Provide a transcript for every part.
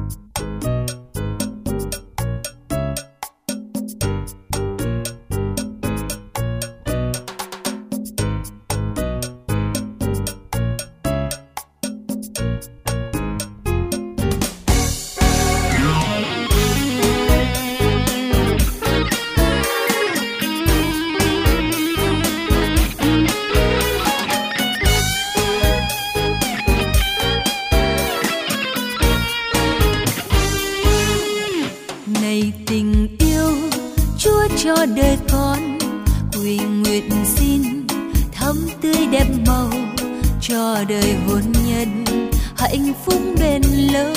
Này tình yêu, Chúa cho đời con quy nguyện xin thắm tươi đẹp màu cho đời hôn nhân hạnh phúc bền lâu.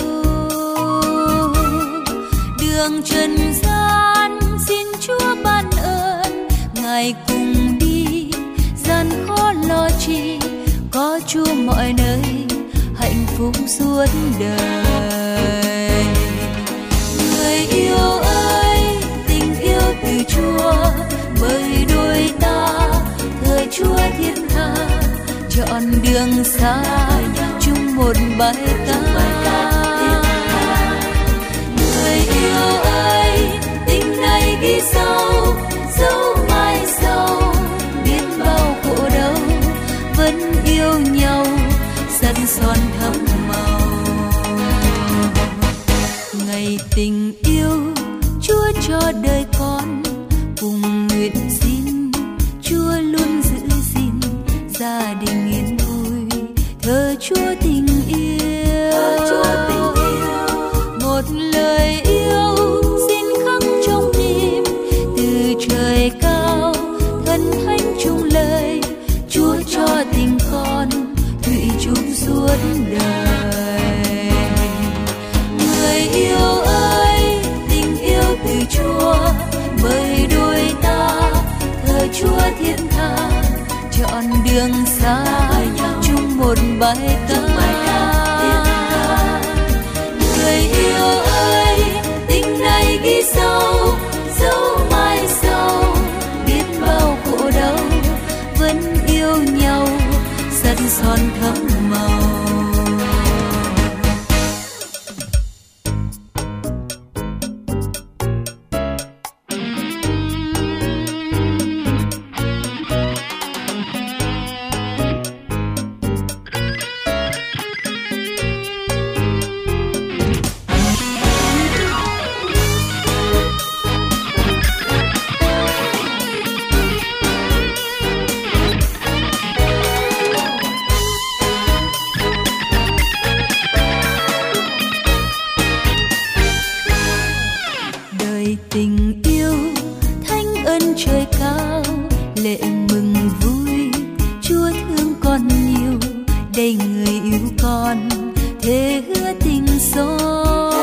Đường trần gian xin Chúa ban ơn, Ngài cùng đi gian khó lo chi, có Chúa mọi nơi hạnh phúc suốt đời. Người yêu ơi, tình yêu từ Chúa bởi đôi ta thời Chúa thiên tha, chọn đường xa chung một bài ca. Người yêu ơi, tình này ghi sâu dấu mai sau, biết bao khổ đau vẫn yêu nhau sắt son thắm màu. Ngày tình yêu Chúa cho đời con cùng nguyện xin Chúa luôn giữ gìn gia đình yên vui, thờ Chúa tình yêu. Một lời yêu xin khắc trong tim từ trời cao, thân thánh chung lời Chúa cho tình con thủy chung suốt đời. Người yêu ơi, tình yêu từ Chúa bởi đôi ta thờ Chúa thiên tha, chọn đường xa chung một bài ca. Người yêu ơi, tình này ghi sâu dấu mai sau, biết bao khổ đau vẫn yêu nhau sắt son thắm màu. Tình yêu thánh ân trời cao, lệ mừng vui Chúa thương con nhiều, đây người yêu con thề hứa tình son.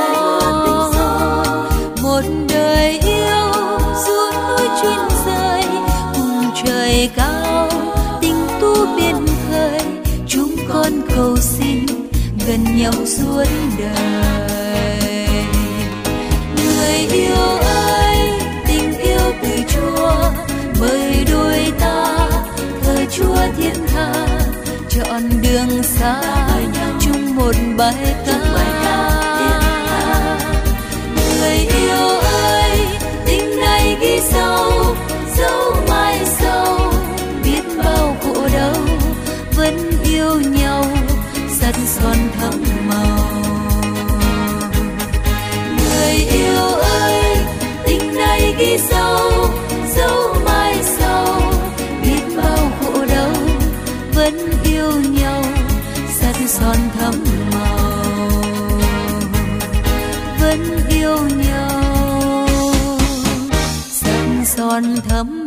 Một đời yêu suốt núi chuyên rơi cùng trời cao, tình tu biên khơi chúng con cầu xin gần nhau suốt đời. Người yêu ơi, tình yêu từ Chúa bởi đôi ta thờ Chúa thiên tha, chọn đường xa chung một bài ca. Người yêu ơi, tình này ghi sâu dấu mai sau, biết bao khổ đau vẫn yêu nhau sắt son thắm màu. Người yêu ơi, tình này ghi sâu dấu mai sau, biết bao khổ đau vẫn yêu nhau sắt son thắm màu, vẫn yêu nhau sắt son thắm